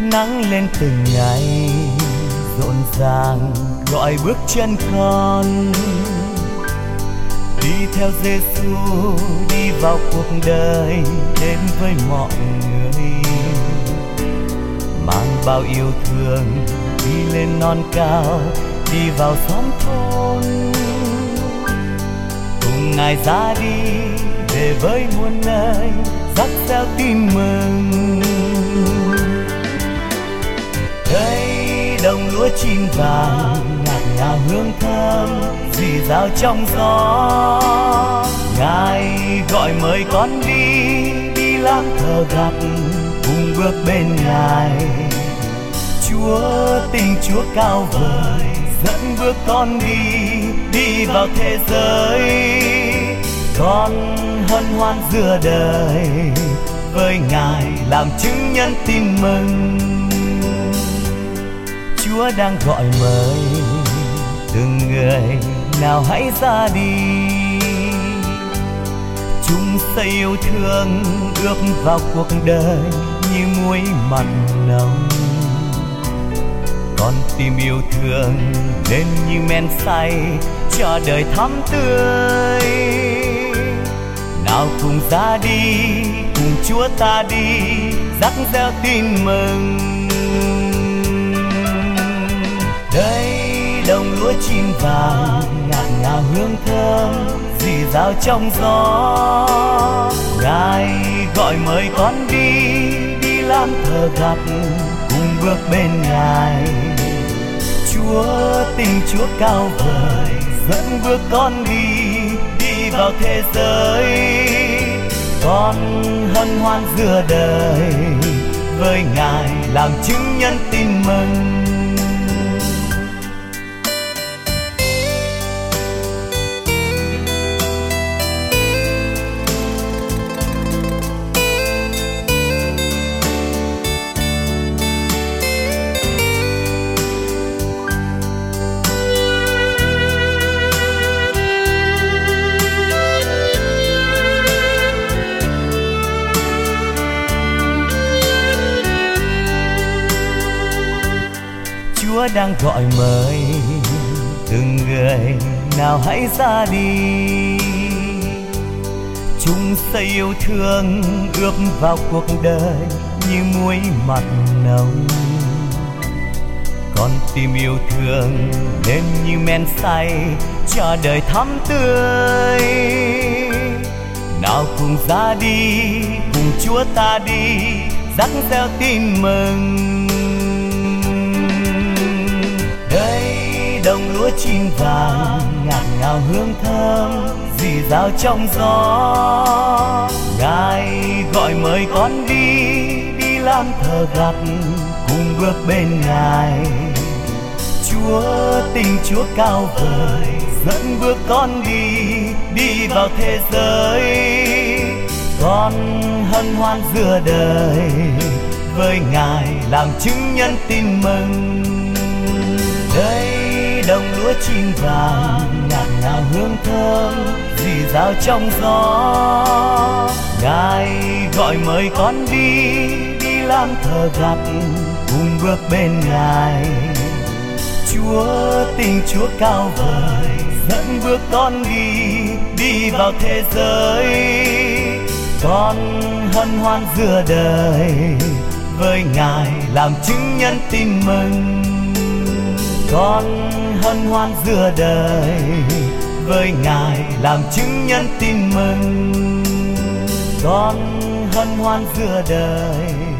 nắng lên từng ngày rộn ràng gọi bước chân con, đi theo Giêsu đi vào cuộc đời đến với mọi người, mang bao yêu thương đi lên non cao, đi vào xóm thôn, cùng Ngài ra đi về với muôn nơi dắt theo tin mừng. Đây đồng lúa chín vàng ngạt ngào hương thơm rì rào trong gió, Ngài gọi mời con đi lang thờ gặp cùng bước bên Ngài. Chúa tình Chúa cao vời dẫn bước con đi vào thế giới, con hân hoan giữa đời với Ngài làm chứng nhân tin mừng. Chúa đang gọi mời từng người nào hãy ra đi, chung xây yêu thương ước vào cuộc đời như muối mặn nồng. Con tim yêu thương nên như men say cho đời thắm tươi, nào cùng ra đi cùng Chúa ta đi dắt gieo tin mừng. Đây đồng lúa chín vàng ngạt ngào hương thơm rì rào trong gió, Ngài gọi mời con đi lang thờ gặp cùng bước bên Ngài. Chúa tình Chúa cao vời dẫn bước con đi vào thế giới, con hân hoan giữa đời với Ngài làm chứng nhân tin mừng. Chúa đang gọi mời từng người nào hãy ra đi, chung xây yêu thương ướp vào cuộc đời như muối mặn nồng. Con tim yêu thương nên như men say cho đời thắm tươi, nào cùng ra đi cùng Chúa ta đi dắt gieo tin mừng. Đây đồng lúa chín vàng ngạt ngào hương thơm rì rào trong gió, Ngài gọi mời con đi lang thờ gặp cùng bước bên Ngài. Chúa tình Chúa cao vời dẫn bước con đi vào thế giới, con hân hoan giữa đời với Ngài làm chứng nhân tin mừng. Đây đồng lúa chín vàng ngạt ngào hương thơm rì rào trong gió, Ngài gọi mời con đi lang thờ gặp cùng bước bên Ngài. Chúa tình Chúa cao vời dẫn bước con đi vào thế giới, con hân hoan giữa đời với Ngài làm chứng nhân tin mừng. Con hân hoan giữa đời với Ngài làm chứng nhân tin mừng. Con hân hoan giữa đời